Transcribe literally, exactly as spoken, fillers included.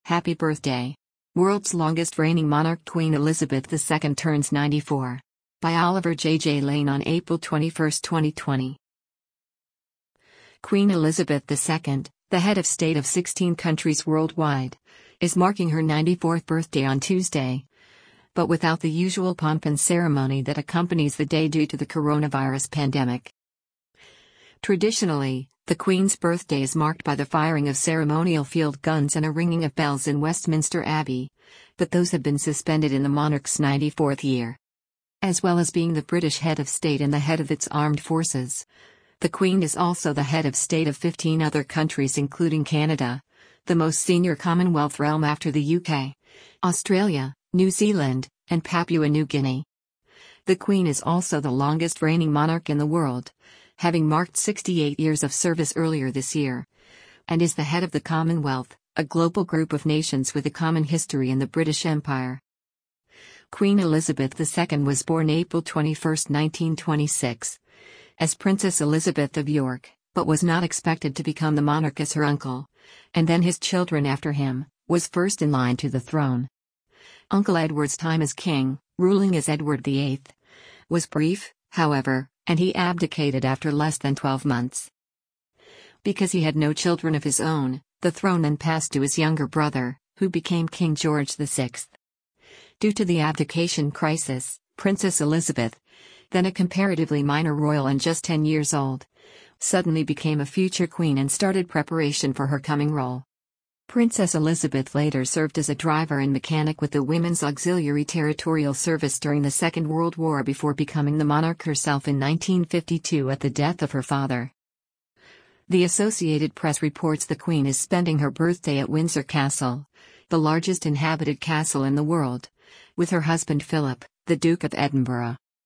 Happy birthday. World's longest reigning monarch Queen Elizabeth the Second turns ninety-four. By Oliver J J Lane on April twenty-first, twenty twenty. Queen Elizabeth the Second, the head of state of sixteen countries worldwide, is marking her ninety-fourth birthday on Tuesday, but without the usual pomp and ceremony that accompanies the day due to the coronavirus pandemic. Traditionally, the Queen's birthday is marked by the firing of ceremonial field guns and a ringing of bells in Westminster Abbey, but those have been suspended in the monarch's ninety-fourth year. As well as being the British head of state and the head of its armed forces, the Queen is also the head of state of fifteen other countries including Canada, the most senior Commonwealth realm after the U K, Australia, New Zealand, and Papua New Guinea. The Queen is also the longest reigning monarch in the world, having marked sixty-eight years of service earlier this year, and is the head of the Commonwealth, a global group of nations with a common history in the British Empire. Queen Elizabeth the Second was born April twenty-first, nineteen twenty-six, as Princess Elizabeth of York, but was not expected to become the monarch as her uncle, and then his children after him, was first in line to the throne. Uncle Edward's time as king, ruling as Edward the Eighth, was brief, however, and he abdicated after less than twelve months. Because he had no children of his own, the throne then passed to his younger brother, who became King George the Sixth. Due to the abdication crisis, Princess Elizabeth, then a comparatively minor royal and just ten years old, suddenly became a future queen and started preparation for her coming role. Princess Elizabeth later served as a driver and mechanic with the Women's Auxiliary Territorial Service during the Second World War before becoming the monarch herself in nineteen fifty-two at the death of her father. The Associated Press reports the Queen is spending her birthday at Windsor Castle, the largest inhabited castle in the world, with her husband Philip, the Duke of Edinburgh.